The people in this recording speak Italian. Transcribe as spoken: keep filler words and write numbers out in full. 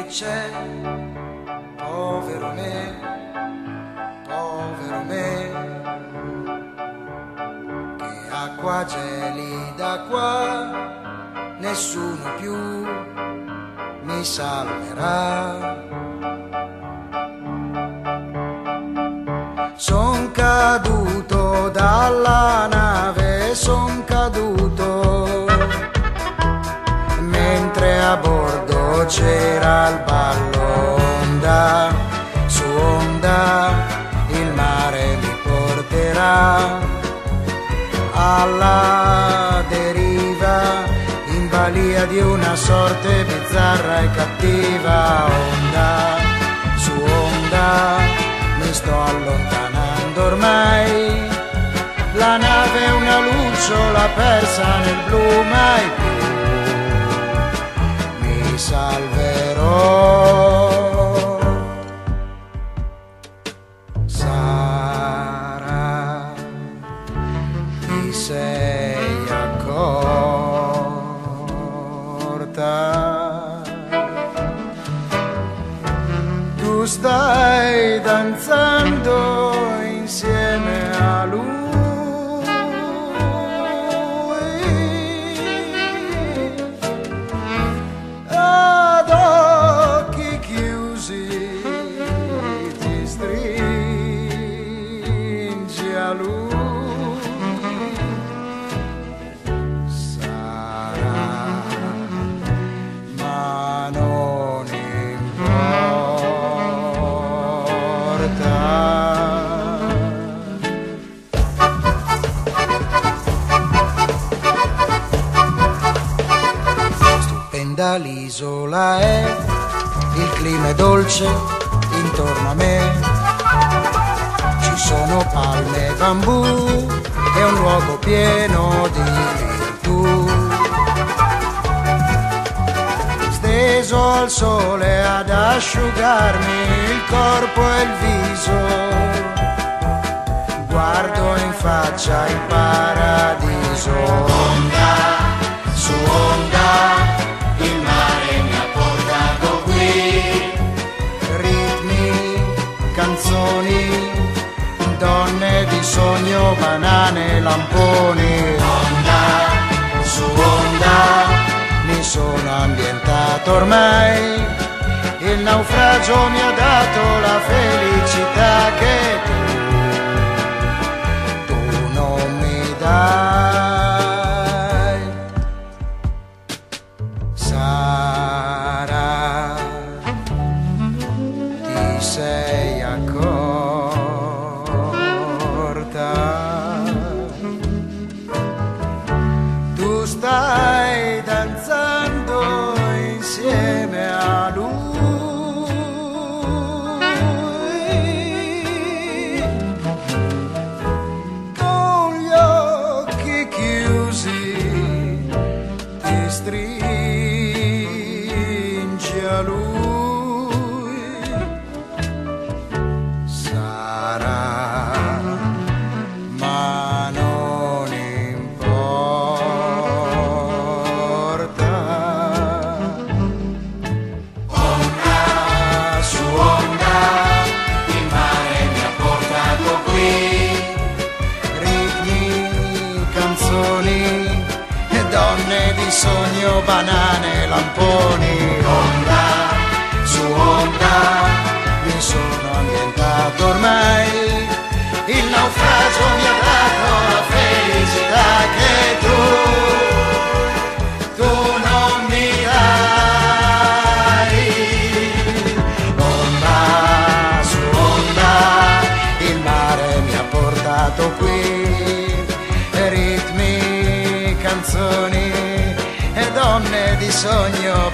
c'è, povero me, povero me, che acqua gelida qua, nessuno più mi salverà. Son caduto dalla nave, son caduto mentre a bordo c'era il ballo. Onda su onda il mare mi porterà alla deriva, in balia di una sorte bizzarra e cattiva. Onda su onda mi sto allontanando ormai, la nave è una lucciola persa nel blu, mai più mi salverò. Sara, ti sei accorta? Tu stai danzando insieme a lui, ad occhi chiusi ti stringi a lui. Sarà, ma non stupenda l'isola è, il clima è dolce intorno a me, ci sono palme e bambù, è un luogo pieno di virtù. Steso al sole ad asciugarmi il corpo e il viso, guardo in faccia il paradiso. Onda su onda il mare mi ha portato qui, ritmi, canzoni, donne di sogno, banane, lamponi. Onda su onda mi sono ambientato ormai, il naufragio mi ha dato la felicità che tu, tu non mi dai. Sara, ti sei accorta? Tu stai danzando insieme a lui, con gli occhi chiusi ti stringi a lui. Sarà, ma non importa. Onda su onda il mare mi ha portato qui, ritmi, canzoni, donne di sogno, banane, lamponi. Onda su onda mi sono ambientato ormai, il naufragio mi ha dato la felicità che tu, tu non mi dai. Onda su onda il mare mi ha portato qui, ritmi, canzoni e donne di sogno,